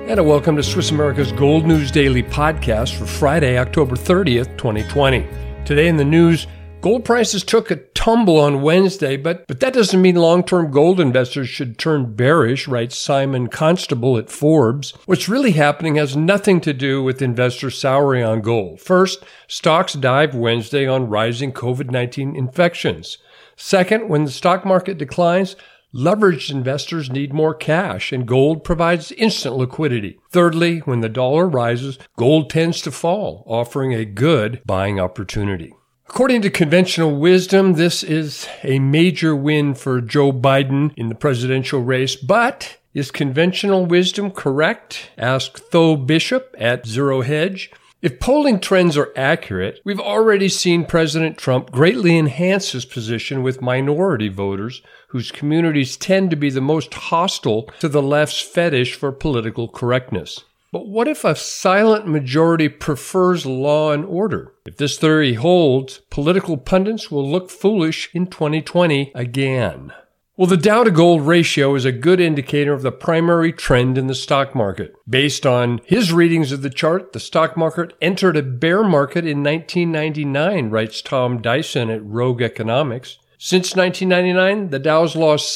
And welcome to Swiss America's Gold News Daily podcast for Friday, October 30th, 2020. Today in the news, gold prices took a tumble on Wednesday, but that doesn't mean long-term gold investors should turn bearish, writes Simon Constable at Forbes. What's really happening has nothing to do with investors souring on gold. First, stocks dived Wednesday on rising COVID-19 infections. Second, when the stock market declines, leveraged investors need more cash, and gold provides instant liquidity. Thirdly, when the dollar rises, gold tends to fall, offering a good buying opportunity. According to conventional wisdom, this is a major win for Joe Biden in the presidential race, but is conventional wisdom correct? Asked Tho Bishop at Zero Hedge. If polling trends are accurate, we've already seen President Trump greatly enhance his position with minority voters, whose communities tend to be the most hostile to the left's fetish for political correctness. But what if a silent majority prefers law and order? If this theory holds, political pundits will look foolish in 2020 again. Well, the Dow to gold ratio is a good indicator of the primary trend in the stock market. Based on his readings of the chart, the stock market entered a bear market in 1999, writes Tom Dyson at Rogue Economics. Since 1999, the Dow's lost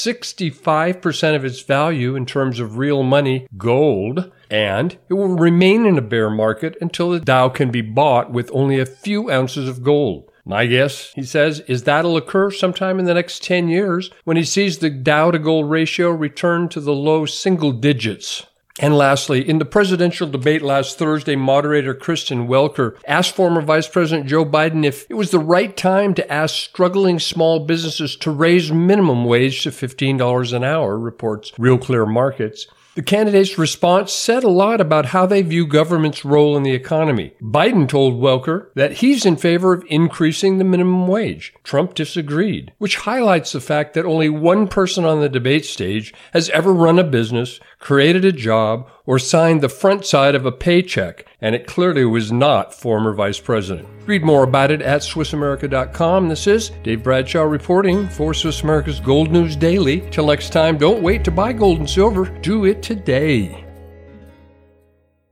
65% of its value in terms of real money, gold, and it will remain in a bear market until the Dow can be bought with only a few ounces of gold. My guess, he says, is that'll occur sometime in the next 10 years when he sees the Dow to gold ratio return to the low single digits. And lastly, in the presidential debate last Thursday, moderator Kristen Welker asked former Vice President Joe Biden if it was the right time to ask struggling small businesses to raise minimum wage to $15 an hour, reports Real Clear Markets. The candidate's response said a lot about how they view government's role in the economy. Biden told Welker that he's in favor of increasing the minimum wage. Trump disagreed, which highlights the fact that only one person on the debate stage has ever run a business, created a job, or signed the front side of a paycheck, and it clearly was not former vice president. Read more about it at SwissAmerica.com. This is Dave Bradshaw reporting for Swiss America's Gold News Daily. Till next time, don't wait to buy gold and silver. Do it today.